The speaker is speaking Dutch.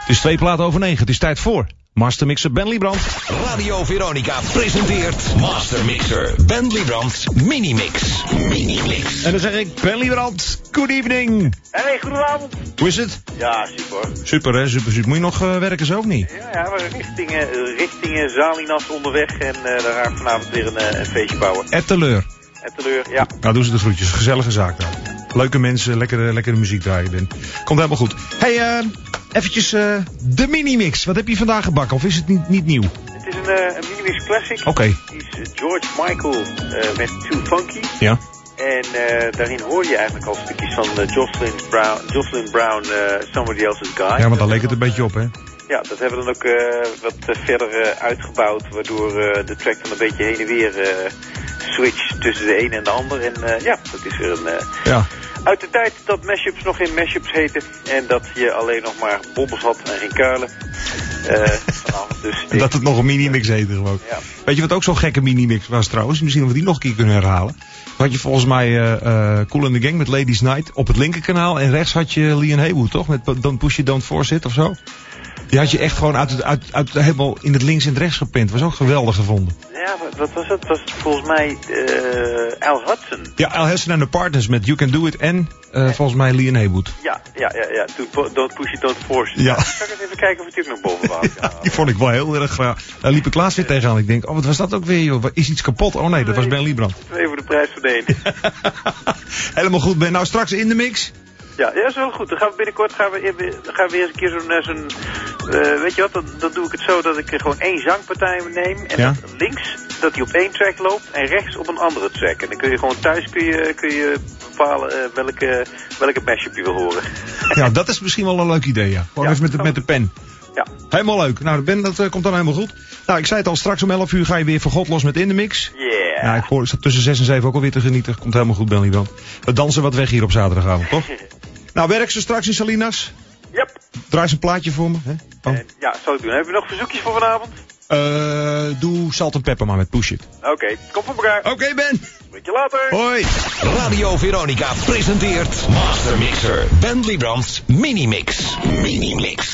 Het is 9:02. Het is tijd voor Master Mixer Ben Liebrand. Radio Veronica presenteert Master Mixer Ben Liebrand's Minimix. Minimix. En dan zeg ik, Ben Liebrand, good evening. Hey, goedenavond. Hoe is het? Ja, super. Super hè, super. Moet je nog werken zo of niet? Ja, we waren richting Zalinas onderweg en daar gaan we vanavond weer een feestje bouwen. Etteleur. Etteleur, ja. Nou, doen ze de groetjes. Gezellige zaak daar. Leuke mensen, lekkere muziek draaien, Ben. Komt helemaal goed. Hey, eventjes de Minimix. Wat heb je vandaag gebakken? Of is het niet nieuw? Het is een Minimix Classic. Oké. Die is George Michael met Too Funky. Ja. En daarin hoor je eigenlijk al stukjes van Jocelyn Brown, Somebody Else's Guy. Ja, want daar leek het een beetje op, hè? Ja, dat hebben we dan ook wat verder uitgebouwd, waardoor de track dan een beetje heen en weer switcht tussen de een en de ander. En ja, dat is weer een... Ja. Uit de tijd dat mashups nog geen mashups heten en dat je alleen nog maar bobbels had en geen kuilen. Vanavond dus. En dat het nog een minimix heette gewoon. Ja. Weet je wat ook zo'n gekke minimix was trouwens? Misschien dat we die nog een keer kunnen herhalen. Dan had je volgens mij Kool and the Gang met Ladies Night op het linkerkanaal. En rechts had je Leon Haywood, toch? Met Don't Push It, Don't Force It of zo. Die had je echt gewoon uit helemaal in het links en het rechts gepint. Was ook geweldig gevonden. Ja, wat was het? Was het volgens mij Al Hudson? Ja, Al Hudson and the Partners met You Can Do It en volgens mij Leon Haywood. Ja. Don't Push It, Don't Force It. Ja. Ik zal eens even kijken of ik die ook nog boven water kan halen. Die vond ik wel heel erg graag. Daar liep ik Klaas weer tegenaan. Ik denk, oh wat was dat ook weer joh? Is iets kapot? Oh nee, dat was Ben Liebrand. 2 voor de prijs van de 1. Helemaal goed Ben. Nou straks in de mix. Ja, is wel goed. Dan gaan we binnenkort weer eens een keer zo'n weet je wat, dan doe ik het zo dat ik gewoon 1 zangpartij neem. En Ja? dat links, dat die op 1 track loopt en rechts op een andere track. En dan kun je gewoon thuis kun je bepalen welke mashup je wil horen. Ja, dat is misschien wel een leuk idee, ja. Gewoon Ja, even met de pen. Ja. Helemaal leuk. Nou, Ben, dat komt dan helemaal goed. Nou, ik zei het al, straks om 11 uur ga je weer voor God los met In The Mix. Yeah. Ja, ik sta tussen 6 en 7 ook alweer te genieten. Komt helemaal goed, Ben Liebrand. We dansen wat weg hier op zaterdagavond, toch? Nou, werk ze straks in Salinas. Yep. Draai eens een plaatje voor me. Hè? Oh. Ja, zal ik doen. Hebben we nog verzoekjes voor vanavond? Doe Salt en Pepper maar met Push It. Oké, kom voor elkaar. Oké, Ben. Spreek je later. Hoi. Radio Veronica presenteert Master Mixer Ben Liebrand's Minimix. Minimix.